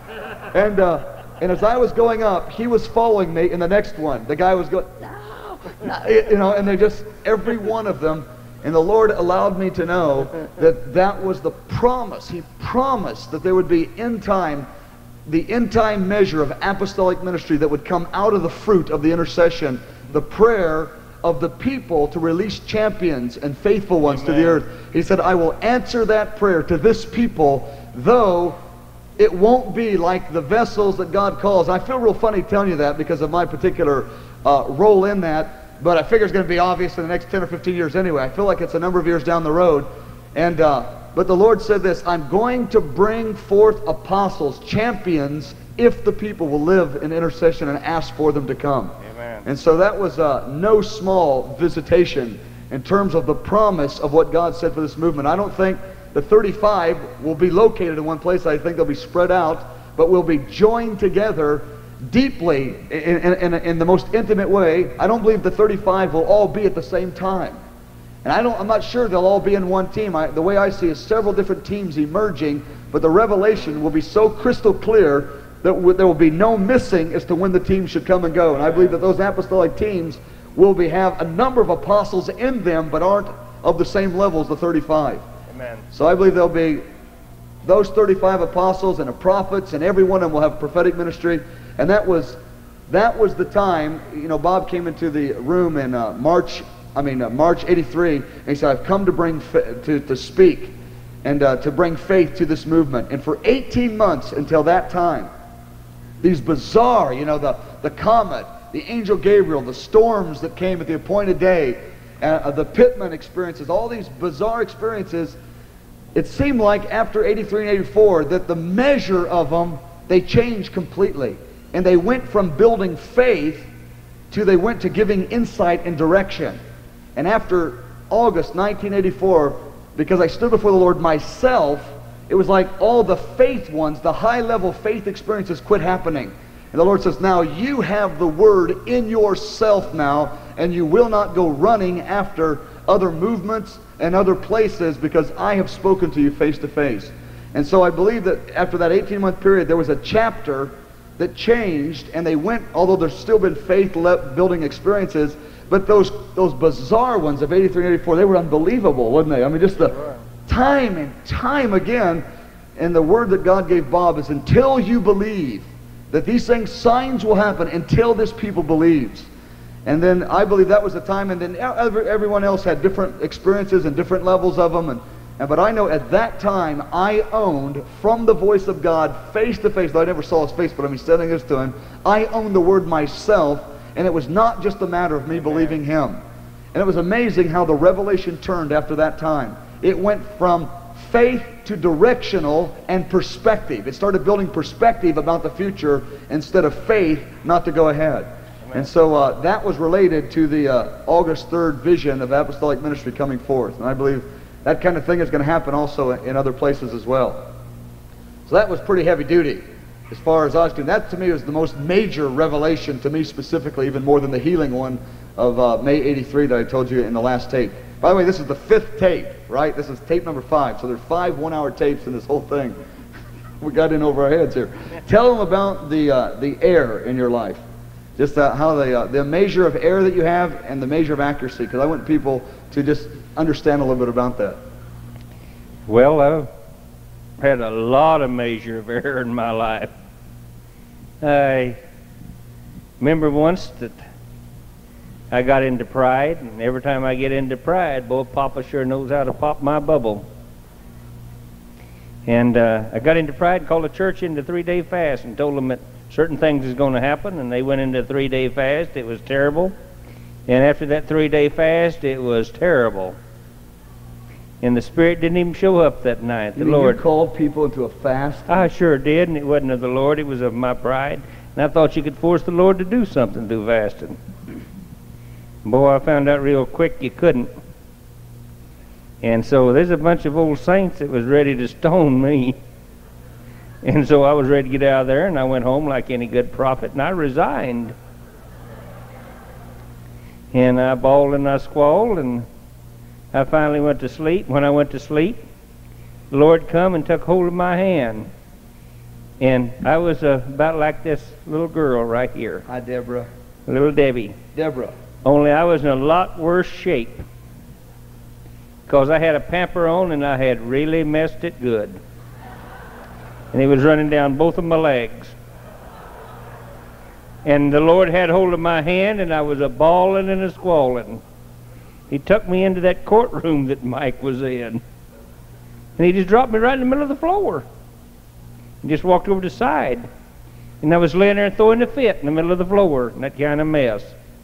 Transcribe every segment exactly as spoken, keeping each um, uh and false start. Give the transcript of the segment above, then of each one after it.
And, uh, and as I was going up, he was following me in the next one. The guy was going, no, no, you know, and they just, every one of them. And the Lord allowed me to know that that was the promise. He promised that there would be end time, the end time measure of apostolic ministry that would come out of the fruit of the intercession, the prayer of the people to release champions and faithful ones Amen. To the earth. He said, I will answer that prayer to this people, though it won't be like the vessels that God calls. I feel real funny telling you that because of my particular uh, role in that. But I figure it's going to be obvious in the next ten or fifteen years anyway. I feel like it's a number of years down the road. And uh, but the Lord said this, I'm going to bring forth apostles, champions, if the people will live in intercession and ask for them to come. Amen. And so that was uh, no small visitation in terms of the promise of what God said for this movement. I don't think the thirty-five will be located in one place. I think they'll be spread out, but we'll be joined together deeply in, in, in, in the most intimate way. I don't believe the thirty-five will all be at the same time. And I don't, I'm not sure they'll all be in one team. I, the way I see it is several different teams emerging, but the revelation will be so crystal clear that w there will be no missing as to when the team should come and go. And I believe that those apostolic teams will be, have a number of apostles in them, but aren't of the same level as the thirty-five. Amen. So I believe there'll be those thirty-five apostles and the prophets, and every one of them will have prophetic ministry. And that was, that was the time, you know, Bob came into the room in uh, March, I mean, uh, March eighty-three, and he said, I've come to bring, to, to speak and uh, to bring faith to this movement. And for eighteen months until that time, these bizarre, you know, the, the comet, the angel Gabriel, the storms that came at the appointed day, uh, the Pittman experiences, all these bizarre experiences, it seemed like after eighty-three and eighty-four that the measure of them, they changed completely. And they went from building faith to they went to giving insight and direction. And after August nineteen eighty-four, because I stood before the Lord myself, it was like all the faith ones, the high-level faith experiences quit happening. And the Lord says, now you have the Word in yourself now, and you will not go running after other movements and other places, because I have spoken to you face to face. And so I believe that after that eighteen month period, there was a chapter that changed, and they went, although there's still been faith-building experiences, but those those bizarre ones of eighty-three and eighty-four, they were unbelievable, wasn't they? I mean, just the time and time again, and the word that God gave Bob is, until you believe that these things, signs will happen until this people believes. And then I believe that was the time, and then every, everyone else had different experiences and different levels of them, and And, but I know at that time I owned from the voice of God face to face, though I never saw his face, but I'm sending this to him, I owned the word myself, and it was not just a matter of me believing him. And it was amazing how the revelation turned after that time. It went from faith to directional and perspective. It started building perspective about the future instead of faith not to go ahead. Amen. And so uh, that was related to the uh, August third vision of apostolic ministry coming forth. And I believe that kind of thing is going to happen also in other places as well. So that was pretty heavy duty as far as I was concerned. That to me was the most major revelation to me specifically, even more than the healing one of uh, May eighty-three that I told you in the last tape. By the way, this is the fifth tape, right? This is tape number five. So there's five one-hour tapes in this whole thing. We got in over our heads here. Tell them about the, uh, the air in your life. Just uh, how the, uh, the measure of air that you have and the measure of accuracy. Because I want people to just understand a little bit about that. Well, I've had a lot of measure of error in my life. I remember once that I got into pride, and every time I get into pride, boy, Papa sure knows how to pop my bubble. And uh, I got into pride and called the church into a three-day fast and told them that certain things is going to happen, and they went into a three-day fast. It was terrible. And after that three-day fast, it was terrible. And the Spirit didn't even show up that night. The you Lord you called people into a fast? I sure did, and it wasn't of the Lord. It was of my pride. And I thought you could force the Lord to do something through fasting. Boy, I found out real quick you couldn't. And so there's a bunch of old saints that was ready to stone me. And so I was ready to get out of there, and I went home like any good prophet, and I resigned. And I bawled and I squalled, and I finally went to sleep. When I went to sleep, the Lord come and took hold of my hand. And I was uh, about like this little girl right here, Hi, Deborah. little Debbie. Deborah. Only I was in a lot worse shape, because I had a pamper on and I had really messed it good. And it was running down both of my legs. And the Lord had hold of my hand, and I was a bawling and a squalling. He took me into that courtroom that Mike was in, and he just dropped me right in the middle of the floor. And just walked over to the side. And I was laying there throwing a fit in the middle of the floor in that kind of mess.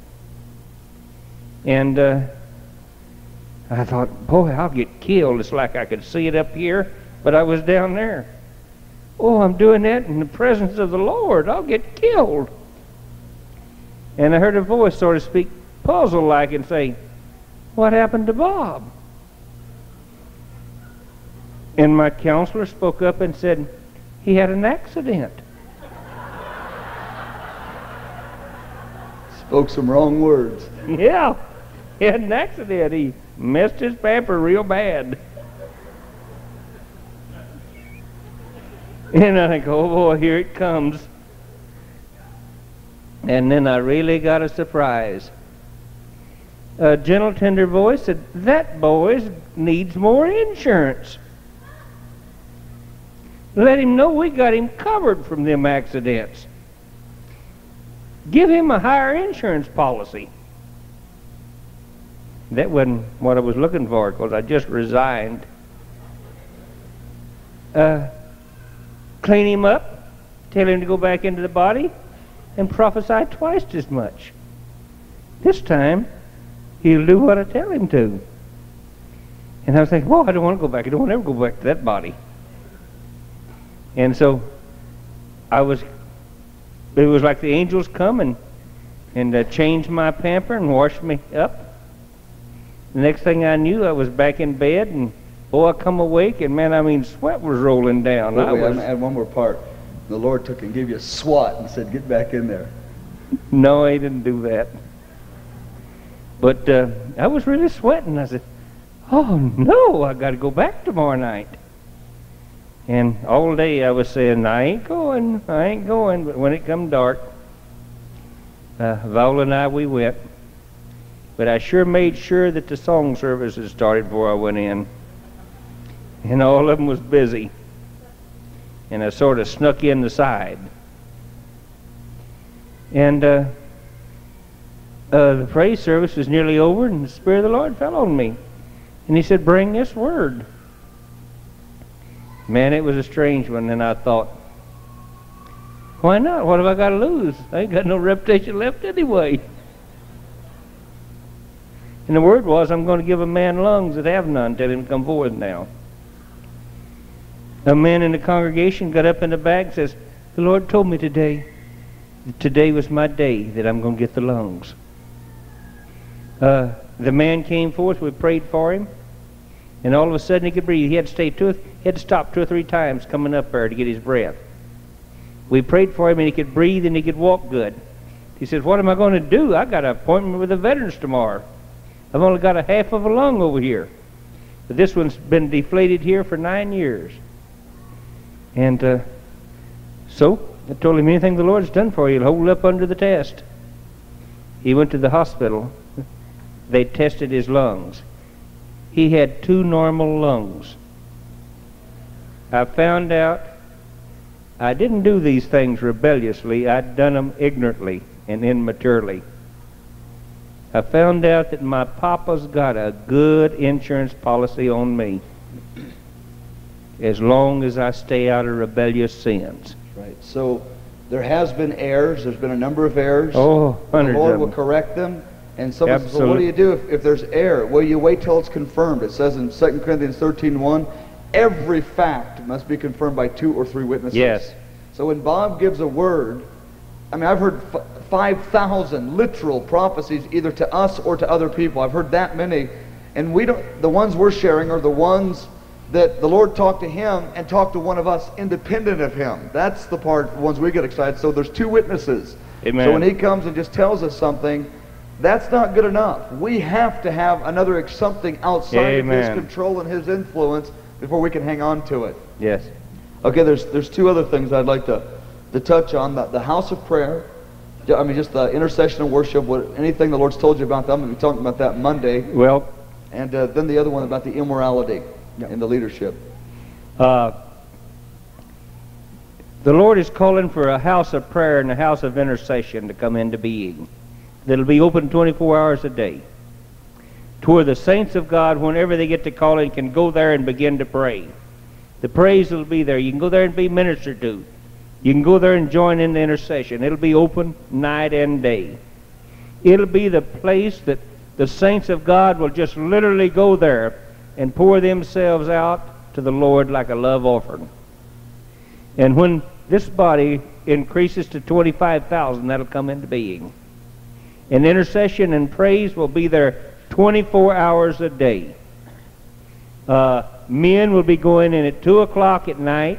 And uh, I thought, boy, I'll get killed. It's like I could see it up here, but I was down there. Oh, I'm doing that in the presence of the Lord. I'll get killed. And I heard a voice sort of speak puzzle-like and say, what happened to Bob? And my counselor spoke up and said, he had an accident. Spoke some wrong words. Yeah, he had an accident. He messed his pamper real bad. And I think, oh boy, here it comes. And then I really got a surprise. A gentle, tender voice said, that boy needs more insurance. Let him know we got him covered from them accidents. Give him a higher insurance policy. That wasn't what I was looking for, because I just resigned. Uh, clean him up, tell him to go back into the body, and prophesy twice as much. This time, he'll do what I tell him to. And I was thinking, well, I don't want to go back. I don't want to ever go back to that body. And so I was, it was like the angels come and, and uh, changed my pamper and washed me up. The next thing I knew, I was back in bed, and boy, I come awake, and man, I mean, sweat was rolling down. Wait, I wait, was, I'm gonna add one more part. The Lord took and gave you a swat and said, get back in there. No, he didn't do that. But uh, I was really sweating. I said, oh no, I got to go back tomorrow night. And all day I was saying, I ain't going, I ain't going. But when it come dark, uh, Viola and I, we went. But I sure made sure that the song services started before I went in. And all of them was busy. And I sort of snuck in the side. And uh, uh, the praise service was nearly over, and the Spirit of the Lord fell on me. And he said, bring this word. Man, it was a strange one, and I thought, why not? What have I got to lose? I ain't got no reputation left anyway. And the word was, I'm going to give a man lungs that have none, tell him to come forward now. A man in the congregation got up in the back and says, the Lord told me today, that today was my day that I'm going to get the lungs. Uh, the man came forth, we prayed for him, and all of a sudden he could breathe. He had to stay two, he had to stop two or three times coming up there to get his breath. We prayed for him, and he could breathe and he could walk good. He said, what am I going to do? I got an appointment with the veterans tomorrow. I've only got a half of a lung over here. But this one's been deflated here for nine years. And uh, so I told him, anything the Lord's done for you, hold up under the test. He went to the hospital. They tested his lungs. He had two normal lungs. I found out I didn't do these things rebelliously. I'd done them ignorantly and immaturely. I found out that my papa's got a good insurance policy on me as long as I stay out of rebellious sins. Right. So there has been errors. There's been a number of errors. Oh, hundreds The Lord of will them. correct them. And someone says, well, Absolutely. what do you do if, if there's error? Well, you wait till it's confirmed. It says in Second Corinthians thirteen one, every fact must be confirmed by two or three witnesses. Yes. So when Bob gives a word, I mean, I've heard f five thousand literal prophecies either to us or to other people. I've heard that many. And we don't, the ones we're sharing are the ones that the Lord talked to him and talked to one of us independent of him. That's the part, the ones we get excited. So there's two witnesses. Amen. So when he comes and just tells us something, that's not good enough. We have to have another something outside Amen. of his control and his influence before we can hang on to it. Yes. Okay, there's there's two other things I'd like to to touch on. The, the house of prayer. I mean, just the intercession and worship. What anything the Lord's told you about that? I'm going to be talking about that Monday. Well, and uh, then the other one about the immorality yeah. in the leadership. Uh, the Lord is calling for a house of prayer and a house of intercession to come into being. That'll be open twenty-four hours a day, to where the saints of God, whenever they get to calling, can go there and begin to pray. The praise will be there. You can go there and be ministered to. You can go there and join in the intercession. It'll be open night and day. It'll be the place that the saints of God will just literally go there and pour themselves out to the Lord like a love offering. And when this body increases to twenty-five thousand, that'll come into being. And intercession and praise will be there twenty-four hours a day. Uh, men will be going in at two o'clock at night,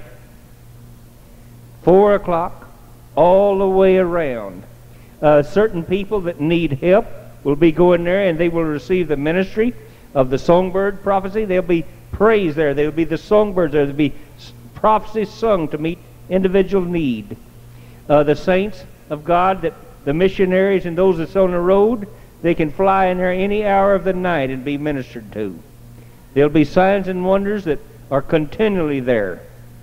four o'clock, all the way around. Uh, certain people that need help will be going there, and they will receive the ministry of the songbird prophecy. There'll be praise there. There'll be the songbirds there. There'll be prophecy sung to meet individual need. Uh, the saints of God, that the missionaries and those that's on the road, they can fly in there any hour of the night and be ministered to. There'll be signs and wonders that are continually there.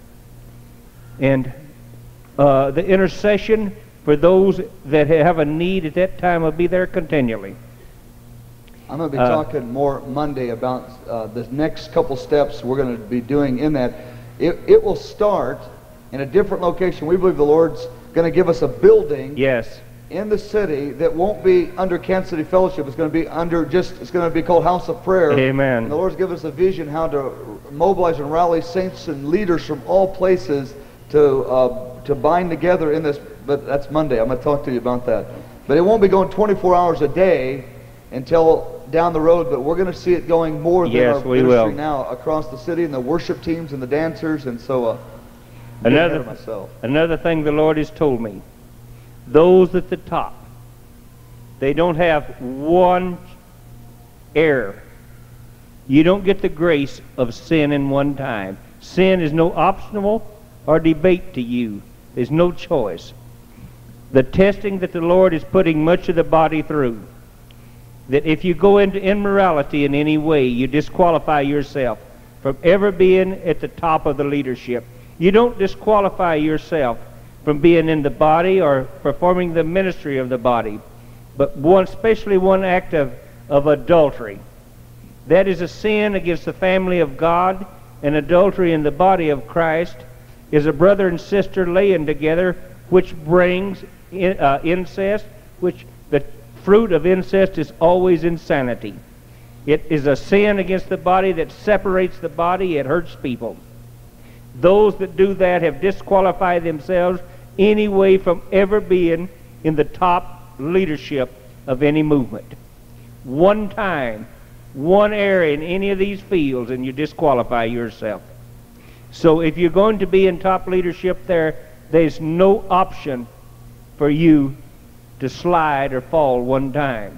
And uh, the intercession for those that have a need at that time will be there continually. I'm going to be uh, talking more Monday about uh, the next couple steps we're going to be doing in that. It, it will start in a different location. We believe the Lord's going to give us a building. Yes. In the city that won't be under Kansas City Fellowship. It's going to be under just, it's going to be called House of Prayer. Amen. And the Lord's given us a vision how to mobilize and rally saints and leaders from all places to uh, to bind together in this. But that's Monday. I'm going to talk to you about that. But it won't be going twenty-four hours a day until down the road, but we're going to see it going more than yes, our we ministry will. now across the city, and the worship teams and the dancers, and so uh, another, myself. another thing the Lord has told me. Those at the top, they don't have one error. You don't get the grace of sin in one time. Sin is no optional or debate to you. There's no choice. The testing that the Lord is putting much of the body through, that if you go into immorality in any way, you disqualify yourself from ever being at the top of the leadership. You don't disqualify yourself from being in the body or performing the ministry of the body, but one, especially one act of, of adultery. That is a sin against the family of God, and adultery in the body of Christ is a brother and sister laying together, which brings in, uh, incest, which the fruit of incest is always insanity. It is a sin against the body that separates the body. It hurts people. Those that do that have disqualified themselves anyway from ever being in the top leadership of any movement. One time, one area in any of these fields, and you disqualify yourself. So if you're going to be in top leadership there, there's no option for you to slide or fall one time.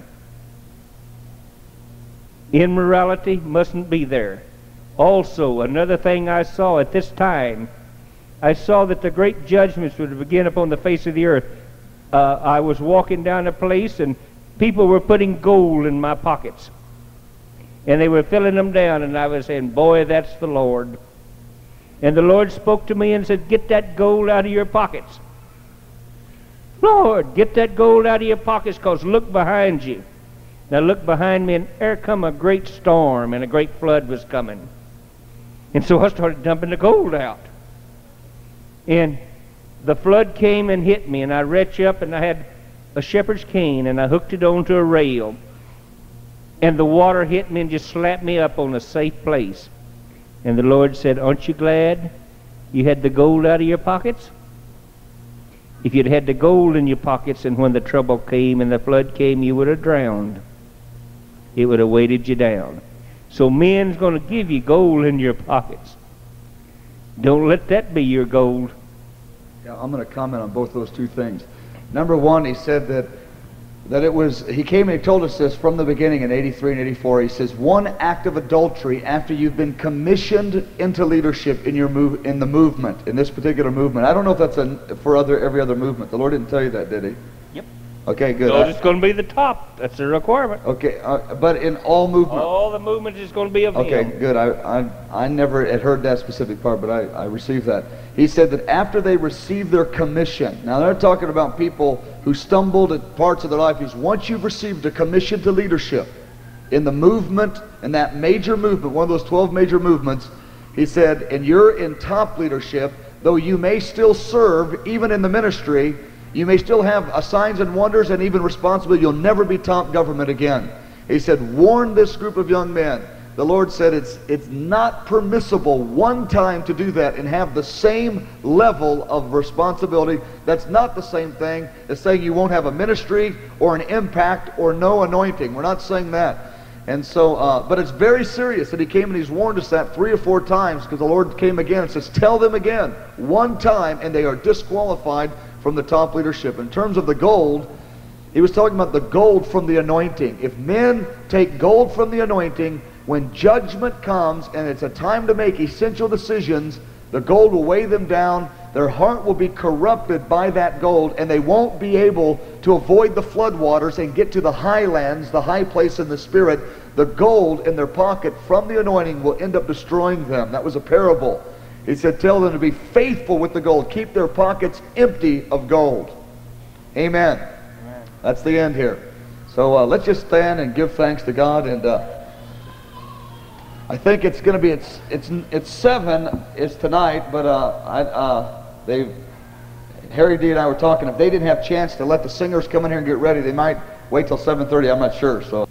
Immorality mustn't be there. Also, another thing I saw at this time, I saw that the great judgments would begin upon the face of the earth. Uh, I was walking down a place, and people were putting gold in my pockets. And they were filling them down, and I was saying, boy, that's the Lord. And the Lord spoke to me and said, get that gold out of your pockets. Lord, get that gold out of your pockets, because look behind you. Now look behind me, and there come a great storm, and a great flood was coming. And so I started dumping the gold out. And the flood came and hit me, and I reached up, and I had a shepherd's cane, and I hooked it onto a rail. And the water hit me and just slapped me up on a safe place. And the Lord said, aren't you glad you had the gold out of your pockets? If you'd had the gold in your pockets, and when the trouble came and the flood came, you would have drowned. It would have weighted you down. So men's going to give you gold in your pockets. Don't let that be your gold. Yeah, I'm going to comment on both those two things. Number one, he said that that it was, he came and he told us this from the beginning in eighty-three and eighty-four. He says, one act of adultery after you've been commissioned into leadership in your move, in the movement, in this particular movement. I don't know if that's a, for other every other movement. The Lord didn't tell you that, did he? Yep. Okay, good. So it's going to be the top. That's the requirement. Okay, uh, but in all movement. All the movement is going to be of Okay, him. good. I, I I never had heard that specific part, but I, I received that. He said that after they received their commission, now they're talking about people who stumbled at parts of their life. He's, once you've received a commission to leadership in the movement, in that major movement, one of those twelve major movements, he said, and you're in top leadership, though you may still serve, even in the ministry, you may still have uh, signs and wonders and even responsibility, you'll never be top government again. He said, warn this group of young men. The Lord said it's it's not permissible one time to do that and have the same level of responsibility. That's not the same thing as saying you won't have a ministry or an impact or no anointing. We're not saying that. And so, uh, but it's very serious that he came and he's warned us that three or four times, because the Lord came again and says, tell them again, one time, and they are disqualified from the top leadership. In terms of the gold, he was talking about the gold from the anointing. If men take gold from the anointing, when judgment comes and it's a time to make essential decisions, the gold will weigh them down. Their heart will be corrupted by that gold, and they won't be able to avoid the floodwaters and get to the highlands, the high place in the Spirit. The gold in their pocket from the anointing will end up destroying them. That was a parable. He said, tell them to be faithful with the gold. Keep their pockets empty of gold. Amen. Amen. That's the end here. So uh, let's just stand and give thanks to God. And uh, I think it's going to be, it's it's it's seven is tonight, but uh, I, uh, they, Harry D and I were talking, if they didn't have a chance to let the singers come in here and get ready, they might wait till seven thirty, I'm not sure. So.